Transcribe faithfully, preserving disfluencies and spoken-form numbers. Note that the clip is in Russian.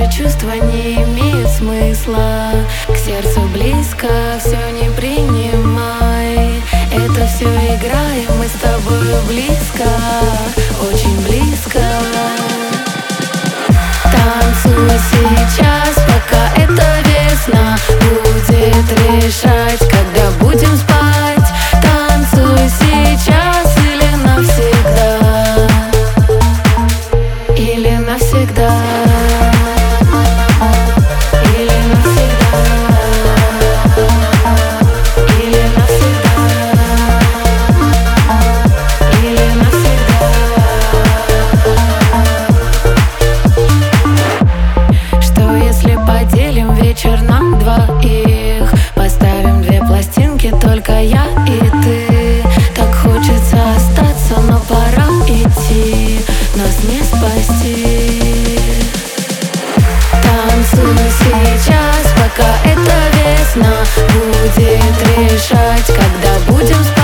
чувства не имеют смысла. К сердцу близко, все не принимай. Это все игра, и мы с тобою близко, очень близко. Танцуй сейчас, пока это весна. Будет решать, когда будем спать. Танцуй сейчас или навсегда, или навсегда, или навсегда, или навсегда, или навсегда. Что если поделим вечер на двоих? Поставим две пластинки, только я и ты. Так хочется остаться, но пора идти, нас не спасти. Танцуй сейчас, пока это весна. Будет решать, когда будем спать.